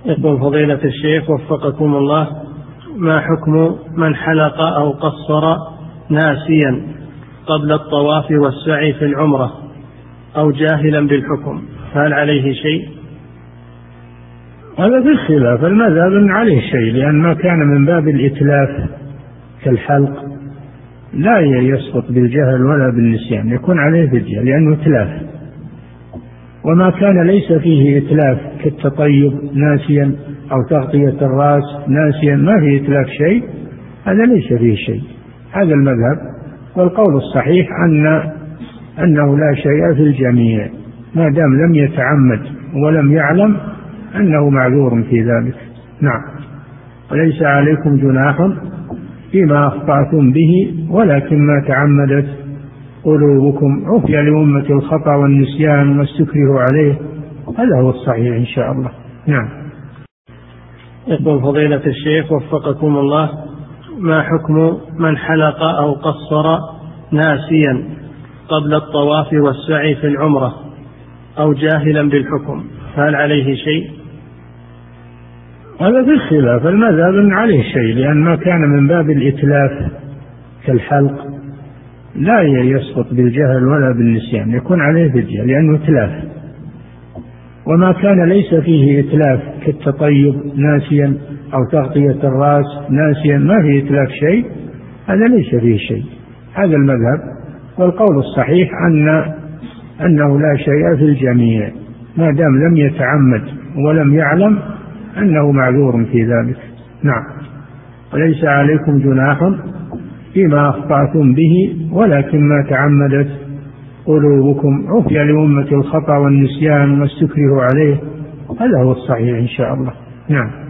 يقول فضيلة الشيخ وفقكم الله: ما حكم من حلق أو قصر ناسيا قبل الطواف والسعي في العمرة أو جاهلا بالحكم، فهل عليه شيء؟ هذا في الخلاف، المذهب أن عليه شيء، لأن ما كان من باب الإتلاف كالحلق لا يسقط بالجهل ولا بالنسيان، يكون عليه فدية لأنه إتلاف. وما كان ليس فيه إتلاف كالتطيب ناسيا أو تغطية الرأس ناسيا ما فيه إتلاف شيء، هذا ليس فيه شيء. هذا المذهب، والقول الصحيح أنه لا شيء في الجميع ما دام لم يتعمد ولم يعلم أنه معذور في ذلك. نعم. وليس عليكم جناح فيما أخطأتم به ولكن ما تعمدت قلوبكم، عفي لأمة الخطأ والنسيان واستكره عليه، هذا هو الصحيح إن شاء الله. نعم. يقول فضيلة الشيخ وفقكم الله: ما حكم من حلق أو قصر ناسيا قبل الطواف والسعي في العمرة أو جاهلا بالحكم، فهل عليه شيء؟ هذا في الخلاف، المذهب أن عليه شيء، لأن ما كان من باب الإتلاف كالحلق لا يسقط بالجهل ولا بالنسيان، يكون عليه فدية لأنه إتلاف. وما كان ليس فيه إتلاف كالتطيب ناسيا أو تغطية الرأس ناسيا ما فيه إتلاف شيء، هذا ليس فيه شيء. هذا المذهب، والقول الصحيح أنه لا شيء في الجميع ما دام لم يتعمد ولم يعلم أنه معذور في ذلك. نعم. وليس عليكم جناح فيما أخطأتم به ولكن ما تعمدت قلوبكم، عفي لأمة الخطأ والنسيان واستكره عليه، هذا هو الصحيح إن شاء الله. نعم.